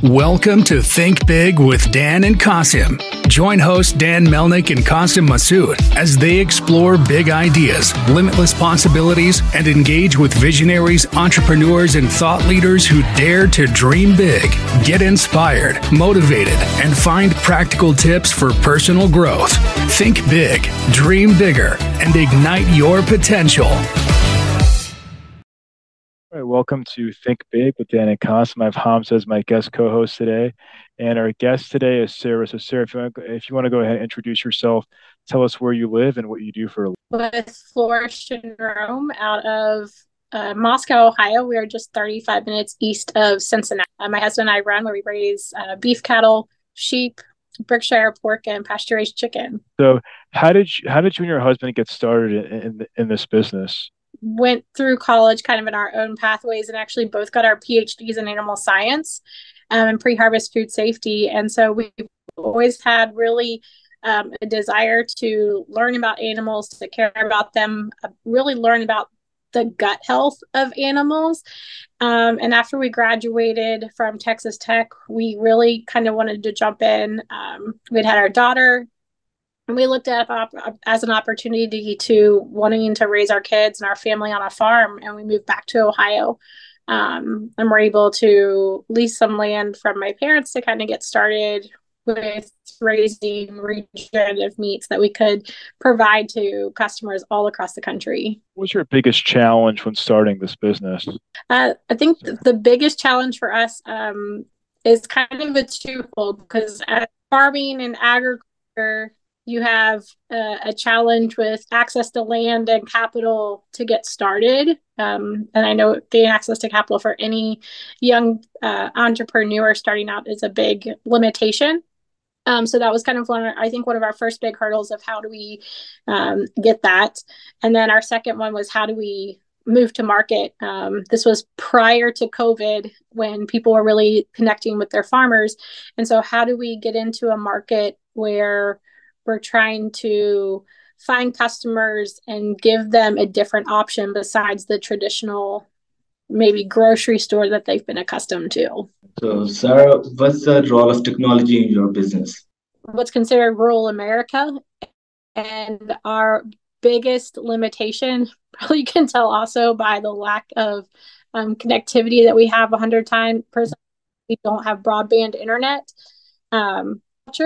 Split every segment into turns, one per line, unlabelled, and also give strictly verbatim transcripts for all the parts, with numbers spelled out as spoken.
Welcome to Think Big with Dan and Qasim. Join host Dan Melnick and Qasim Masood as they explore big ideas, limitless possibilities, and engage with visionaries, entrepreneurs, and thought leaders who dare to dream big, get inspired, motivated, and find practical tips for personal growth. Think big, dream bigger, and ignite your potential.
All right, welcome to Think Big with Dan and Qasim. I have Hamza as my guest co-host today, and our guest today is Sarah. So, Sarah, if you want to, if you want to go ahead and introduce yourself, tell us where you live and what you do for a living.
With Flourish in Rome out of uh, Moscow, Ohio. We are just thirty-five minutes east of Cincinnati. Uh, my husband and I run where we raise uh, beef cattle, sheep, Berkshire pork, and pasture-raised chicken.
So, how did you, how did you and your husband get started in in, in this business?
Went through college kind of in our own pathways and actually both got our P H Ds in animal science um, and pre-harvest food safety. And so we've always had really um, a desire to learn about animals, to care about them, uh, really learn about the gut health of animals. Um, and after we graduated from Texas Tech, we really kind of wanted to jump in. Um, we'd had our daughter. And we looked at it as an opportunity to wanting to raise our kids and our family on a farm. And we moved back to Ohio. Um, and we're able to lease some land from my parents to kind of get started with raising regenerative meats that we could provide to customers all across the country.
What was your biggest challenge when starting this business?
Uh, I think th- the biggest challenge for us um, is kind of a twofold, because at farming and agriculture, you have uh, a challenge with access to land and capital to get started. Um, and I know getting access to capital for any young uh, entrepreneur starting out is a big limitation. Um, so that was kind of one, I think, one of our first big hurdles of how do we um, get that. And then our second one was how do we move to market. Um, this was prior to COVID when people were really connecting with their farmers. And so how do we get into a market where we're trying to find customers and give them a different option besides the traditional, maybe grocery store that they've been accustomed to.
So, Sarah, what's the role of technology in your business?
What's considered rural America, and our biggest limitation, probably you can tell also by the lack of um, connectivity that we have one hundred times per second. We don't have broadband internet. Um,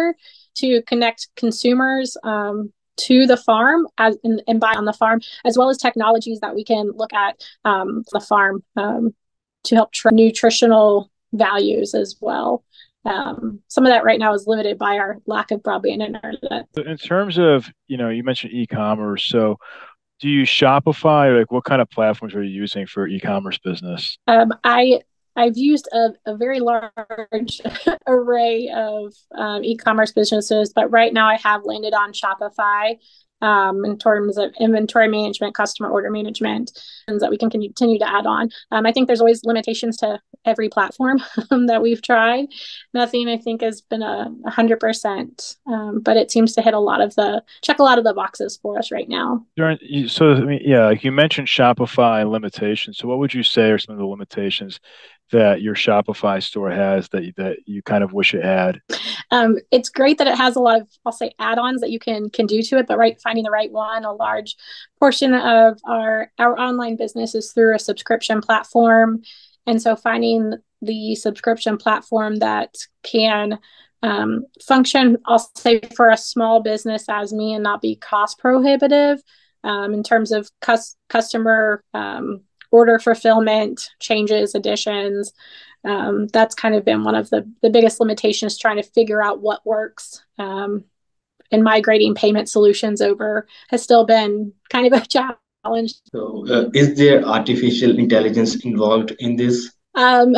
to connect consumers um, to the farm as and, and buy on the farm, as well as technologies that we can look at um, the farm um, to help tra- nutritional values as well. Um, some of that right now is limited by our lack of broadband internet.
In terms of, you know, you mentioned e-commerce. So do you Shopify? Like, what kind of platforms are you using for e-commerce business?
Um, I I've used a, a very large array of um, e-commerce businesses, but right now I have landed on Shopify um, in terms of inventory management, customer order management, and that we can continue to add on. Um, I think there's always limitations to every platform that we've tried. Nothing, I think, has been a hundred percent, um, but it seems to hit a lot of the check a lot of the boxes for us right now.
So, I mean, yeah, like you mentioned Shopify limitations. So, what would you say are some of the limitations that your Shopify store has that you, that you kind of wish it had?
Um, it's great that it has a lot of, I'll say, add-ons that you can can do to it, but right, finding the right one. A large portion of our our online business is through a subscription platform, and so finding the subscription platform that can um, function, I'll say, for a small business as me and not be cost prohibitive um, in terms of cus- customer um, order fulfillment, changes, additions. Um, that's kind of been one of the, the biggest limitations, trying to figure out what works. Um, and migrating payment solutions over has still been kind of a challenge.
So, uh, is there artificial intelligence involved in this?
Um,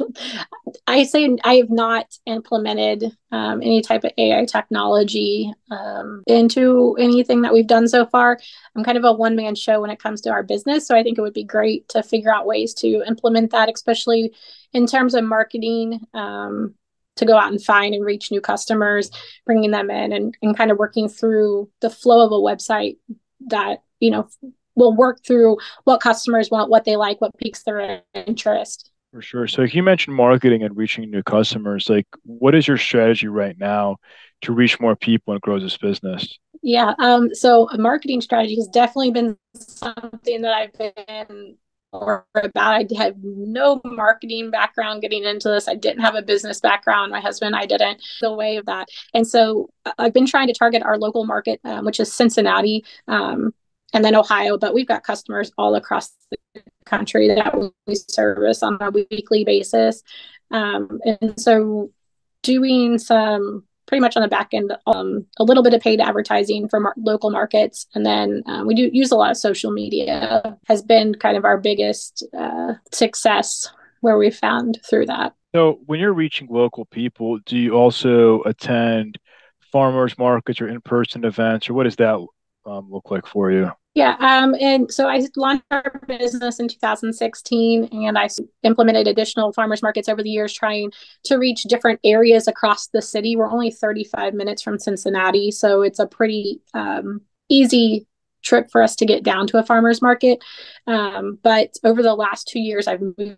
I say I have not implemented um, any type of A I technology um, into anything that we've done so far. I'm kind of a one-man show when it comes to our business, so I think it would be great to figure out ways to implement that, especially in terms of marketing, um, to go out and find and reach new customers, bringing them in, and, and kind of working through the flow of a website that, you know, will work through what customers want, what they like, what piques their interest.
For sure. So you mentioned marketing and reaching new customers. Like, what is your strategy right now to reach more people and grow this business?
Yeah. Um, so a marketing strategy has definitely been something that I've been or about. I had no marketing background getting into this. I didn't have a business background. My husband, I didn't. The way of that, and so I've been trying to target our local market, um, which is Cincinnati, um, and then Ohio. But we've got customers all across the country that we service on a weekly basis, um, and so doing some pretty much on the back end, um, a little bit of paid advertising for mar- local markets. And then uh, we do use a lot of social media has been kind of our biggest uh, success where we found through that.
So when you're reaching local people, do you also attend farmers markets or in-person events, or what does that um, look like for you?
Yeah, um, and so I launched our business in two thousand sixteen, and I implemented additional farmers markets over the years, trying to reach different areas across the city. We're only thirty-five minutes from Cincinnati, so it's a pretty um, easy trip for us to get down to a farmers market. Um, but over the last two years, I've moved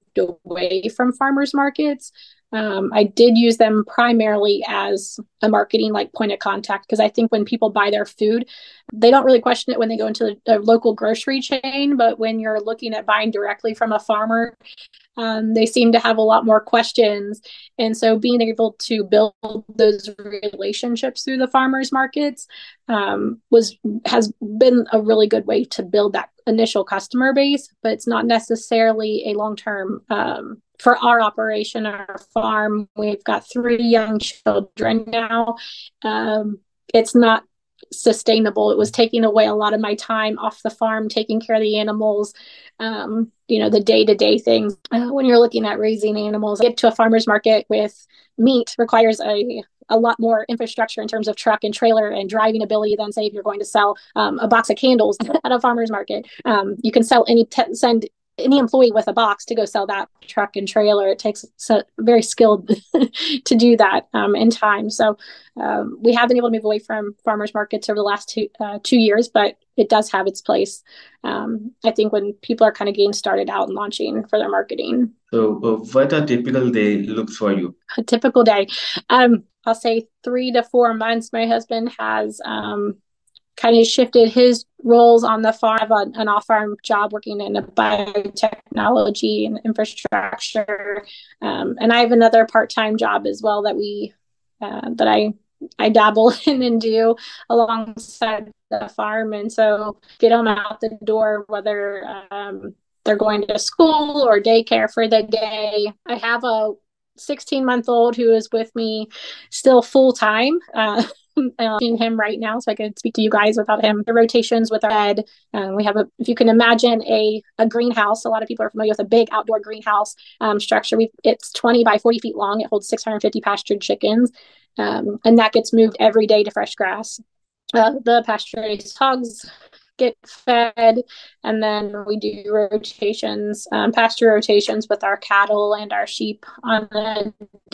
away from farmers markets. Um, I did use them primarily as a marketing like point of contact because I think when people buy their food, they don't really question it when they go into a local grocery chain. But when you're looking at buying directly from a farmer, um, they seem to have a lot more questions. And so being able to build those relationships through the farmers markets um, was has been a really good way to build that initial customer base, but it's not necessarily a long-term um, for our operation, our farm. We've got three young children now. Um, it's not sustainable. It was taking away a lot of my time off the farm, taking care of the animals, um, you know, the day-to-day things. Uh, when you're looking at raising animals, get to a farmer's market with meat requires a a lot more infrastructure in terms of truck and trailer and driving ability than say if you're going to sell um, a box of candles at a farmer's market. Um, you can sell any te- send any employee with a box to go sell that truck and trailer. It takes so very skilled to do that um, in time. So um, we have been able to move away from farmers markets over the last two uh, two years, but it does have its place. Um, I think when people are kind of getting started out and launching for their marketing.
So, uh, what a typical day looks for you?
A typical day, um, I'll say three to four months. My husband has um, kind of shifted his roles on the farm, an, an off-farm job working in a biotechnology and infrastructure. Um, and I have another part-time job as well that we, uh, that I, I dabble in and do alongside the farm. And so get them out the door, whether um, they're going to school or daycare for the day. I have a sixteen month old who is with me still full time. Uh, uh, him right now, so I could speak to you guys without him. The rotations with our bed. Um, we have a, if you can imagine a a greenhouse. A lot of people are familiar with a big outdoor greenhouse um, structure. We it's twenty by forty feet long. It holds six hundred fifty pastured chickens, um, and that gets moved every day to fresh grass. Uh, the pasture raised hogs get fed, and then we do rotations, um, pasture rotations with our cattle and our sheep on a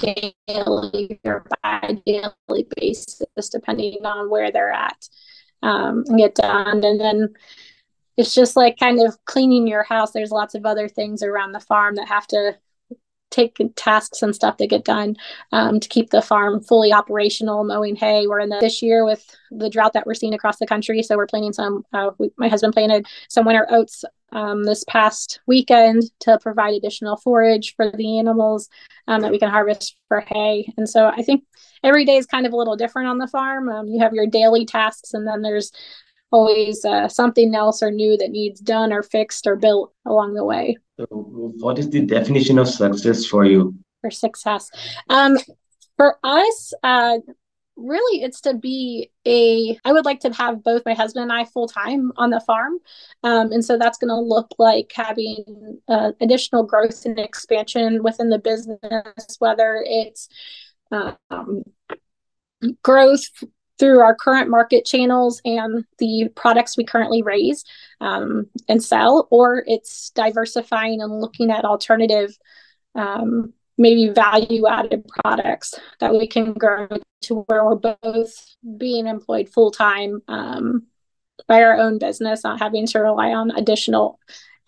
daily or bi-daily basis, depending on where they're at, um, and get done. And then it's just like kind of cleaning your house. There's lots of other things around the farm that have to take tasks and stuff to get done um, to keep the farm fully operational, knowing, hey, we're in the, this year with the drought that we're seeing across the country. So we're planting some, uh, we, my husband planted some winter oats um, this past weekend to provide additional forage for the animals um, that we can harvest for hay. And so I think every day is kind of a little different on the farm. Um, you have your daily tasks, and then there's always uh, something else or new that needs done or fixed or built along the way.
So, what is the definition of success for you?
For success, um, for us, uh, really, it's to be a. I would like to have both my husband and I full time on the farm, um, and so that's going to look like having uh, additional growth and expansion within the business, whether it's um, growth through our current market channels and the products we currently raise um, and sell, or it's diversifying and looking at alternative, um, maybe value-added products that we can grow to where we're both being employed full-time um, by our own business, not having to rely on additional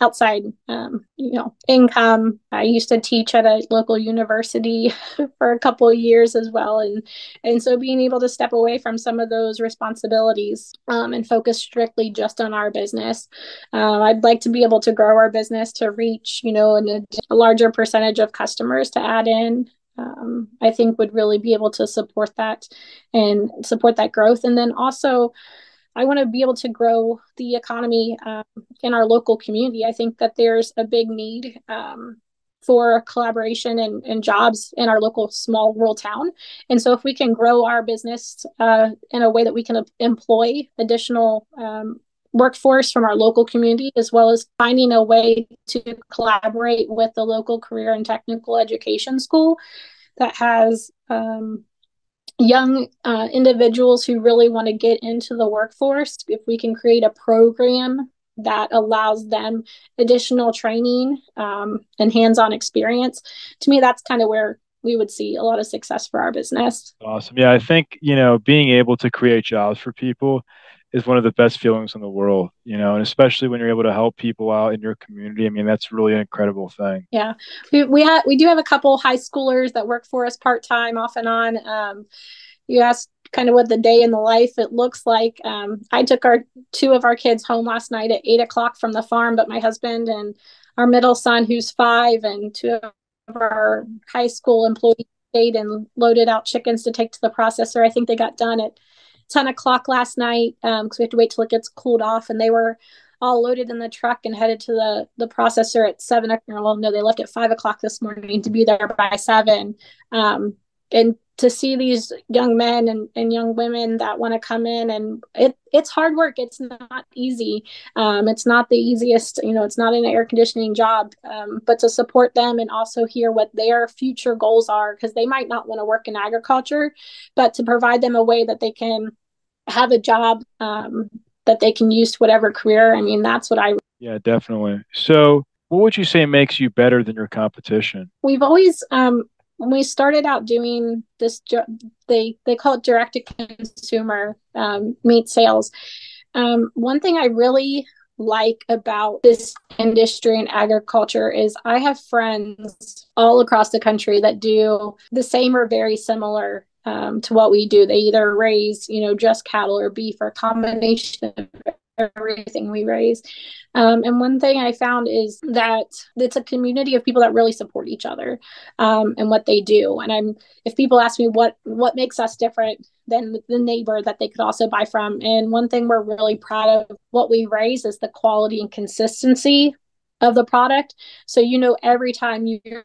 outside, um, you know, income. I used to teach at a local university for a couple of years as well. And, and so being able to step away from some of those responsibilities um, and focus strictly just on our business. Uh, I'd like to be able to grow our business to reach, you know, an, a larger percentage of customers to add in. Um, I think would really be able to support that and support that growth. And then also, I want to be able to grow the economy um, in our local community. I think that there's a big need um, for collaboration and, and jobs in our local small rural town. And so if we can grow our business uh, in a way that we can employ additional um, workforce from our local community, as well as finding a way to collaborate with the local career and technical education school that has um, young uh, individuals who really want to get into the workforce, if we can create a program that allows them additional training um, and hands-on experience, to me, that's kind of where we would see a lot of success for our business.
Awesome. Yeah, I think, you know, being able to create jobs for people is one of the best feelings in the world, you know, and especially when you're able to help people out in your community. I mean, that's really an incredible thing.
Yeah. We we have we do have a couple high schoolers that work for us part-time off and on. Um, you asked kind of what the day in the life it looks like. Um, I took our two of our kids home last night at eight o'clock from the farm, but my husband and our middle son, who's five, and two of our high school employees stayed and loaded out chickens to take to the processor. I think they got done at ten o'clock last night because um, we have to wait till it gets cooled off, and they were all loaded in the truck and headed to the the processor at seven. Well, no, they left at five o'clock this morning to be there by seven. Um, and to see these young men and, and young women that want to come in, and it it's hard work. It's not easy. Um, it's not the easiest, you know, it's not an air conditioning job, um, but to support them and also hear what their future goals are, because they might not want to work in agriculture, but to provide them a way that they can have a job um, that they can use to whatever career. I mean, that's what I.
Yeah, definitely. So what would you say makes you better than your competition?
We've always, um, when we started out doing this, they, they call it direct to consumer um, meat sales. Um, one thing I really like about this industry and agriculture is I have friends all across the country that do the same or very similar um, to what we do. They either raise, you know, just cattle or beef or a combination of everything we raise. Um, and one thing I found is that it's a community of people that really support each other um, and what they do. And I'm, if people ask me what, what makes us different than the neighbor that they could also buy from. And one thing we're really proud of what we raise is the quality and consistency of the product. So, you know, every time your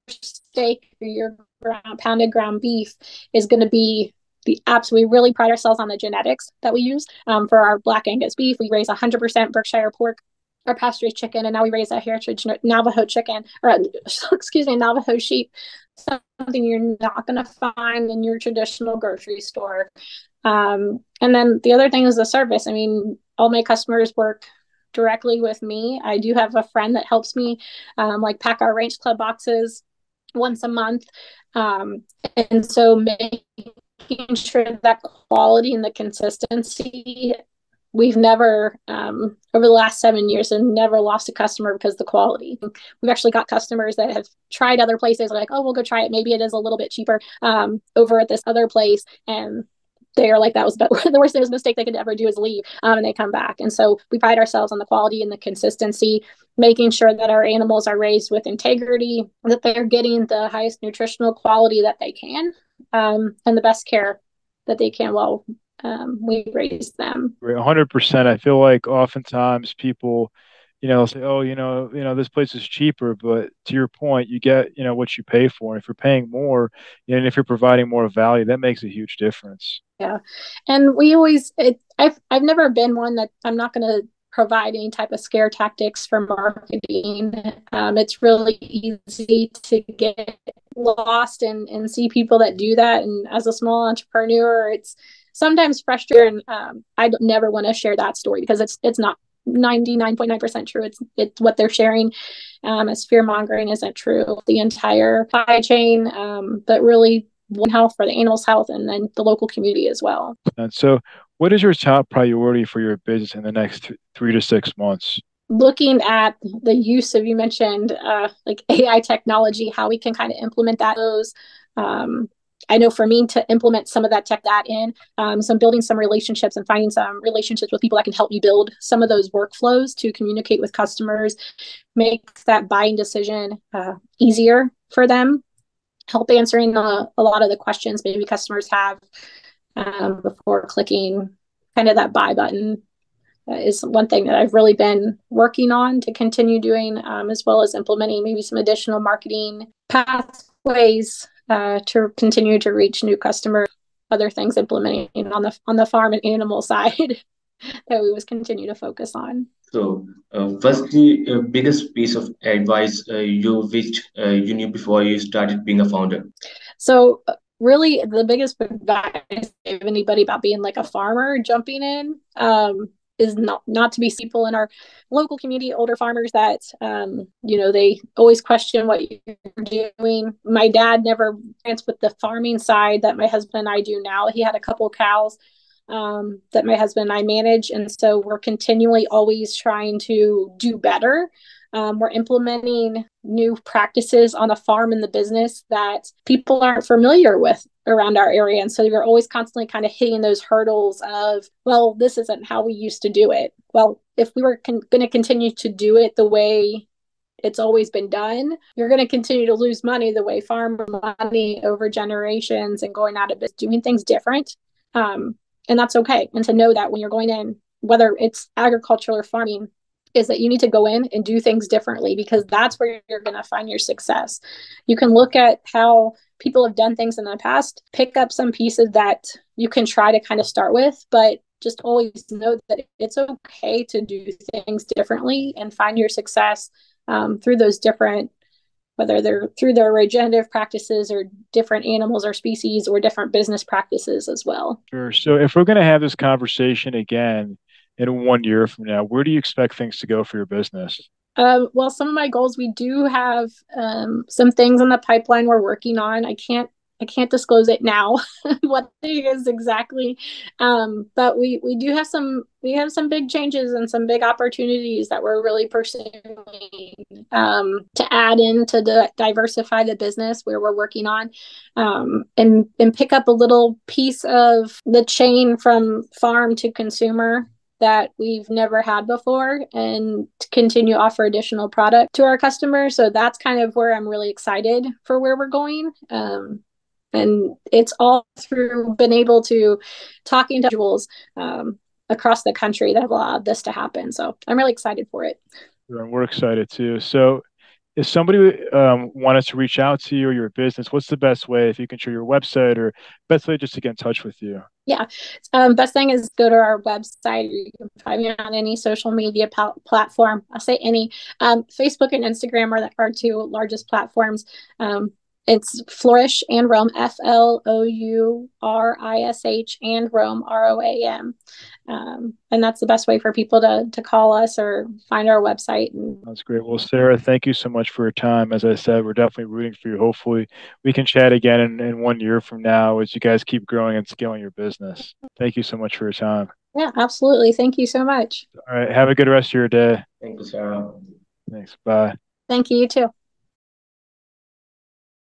steak or your ground, pounded ground beef is going to be the apps. We really pride ourselves on the genetics that we use um, for our Black Angus beef. We raise one hundred percent Berkshire pork, our pasture chicken, and now we raise a heritage Navajo chicken, or excuse me, Navajo sheep. Something you're not going to find in your traditional grocery store. Um, and then the other thing is the service. I mean, all my customers work directly with me. I do have a friend that helps me um, like pack our Ranch Club boxes once a month. Um, and so making sure that quality and the consistency, we've never, um, over the last seven years, have never lost a customer because of the quality. We've actually got customers that have tried other places, like, oh, we'll go try it. Maybe it is a little bit cheaper um, over at this other place. And they are like, that was the worst mistake they could ever do is leave. Um, and they come back. And so we pride ourselves on the quality and the consistency, making sure that our animals are raised with integrity, that they're getting the highest nutritional quality that they can, um, and the best care that they can while um, we raise them.
one hundred percent. I feel like oftentimes people, you know, say, oh, you know, you know, this place is cheaper, but to your point, you get, you know, what you pay for. And if you're paying more, and if you're providing more value, that makes a huge difference.
Yeah. And we always, it, I've, I've never been one that I'm not going to provide any type of scare tactics for marketing. Um, it's really easy to get lost and, and see people that do that. And as a small entrepreneur, it's sometimes frustrating. Um, I never want to share that story because it's, it's not ninety-nine point nine percent true. It's it's what they're sharing um, as fear mongering isn't true. The entire supply chain, um, but really one health for the animal's health and then the local community as well.
And so what is your top priority for your business in the next th- three to six months?
looking at the use of, you mentioned uh, like A I technology, how we can kind of implement that. Those, um, I know for me to implement some of that tech that in, um, so I'm building some relationships and finding some relationships with people that can help me build some of those workflows to communicate with customers, make that buying decision uh, easier for them, help answering the, a lot of the questions maybe customers have um, before clicking kind of that buy button. Uh, is one thing that I've really been working on to continue doing, um, as well as implementing maybe some additional marketing pathways uh, to continue to reach new customers. Other things implementing on the on the farm and animal side that we was continue to focus on.
So, uh, what's the uh, biggest piece of advice uh, you wished uh, you knew before you started being a founder?
So, uh, really, the biggest advice of anybody about being like a farmer jumping in um, is not not to be people in our local community, older farmers that um, you know, they always question what you're doing. My dad never went with the farming side that my husband and I do now. He had a couple cows um, that my husband and I manage, and so we're continually always trying to do better. Um, we're implementing new practices on the farm and the business that people aren't familiar with around our area. And so you're always constantly kind of hitting those hurdles of, well, this isn't how we used to do it. Well, if we were con- going to continue to do it the way it's always been done, you're going to continue to lose money the way farm money over generations and going out of business, doing things different. Um, and that's okay. And to know that when you're going in, whether it's agriculture or farming, is that you need to go in and do things differently, because that's where you're going to find your success. You can look at how people have done things in the past, pick up some pieces that you can try to kind of start with, but just always know that it's okay to do things differently and find your success um, through those different, whether they're through their regenerative practices or different animals or species or different business practices as well.
Sure. So if we're going to have this conversation again in one year from now, where do you expect things to go for your business?
Um, well, some of my goals, we do have um, some things in the pipeline we're working on. I can't I can't disclose it now what it is exactly, um, but we we do have some we have some big changes and some big opportunities that we're really pursuing um, to add in to the, diversify the business where we're working on, um, and and pick up a little piece of the chain from farm to consumer that we've never had before, and to continue to offer additional product to our customers. So that's kind of where I'm really excited for where we're going. Um, and it's all through being able to talking to individuals um, across the country that have allowed this to happen. So I'm really excited for it.
And we're excited too. So if somebody um, wanted to reach out to you or your business, what's the best way? If you can share your website, or best way just to get in touch with you?
Yeah. Um, best thing is go to our website. You can find me on any social media pl- platform. I'll say any. Um, Facebook and Instagram are the, our two largest platforms. Um, it's Flourish and Roam, F L O U R I S H and Roam, R O A M. Um, and that's the best way for people to to call us or find our website. And
that's great. Well, Sarah, thank you so much for your time. As I said, we're definitely rooting for you. Hopefully we can chat again in, in one year from now as you guys keep growing and scaling your business. Thank you so much for your time.
Yeah, absolutely. Thank you so much.
All right. Have a good rest of your day.
Thank you, Sarah.
Thanks. Bye.
Thank you, you too.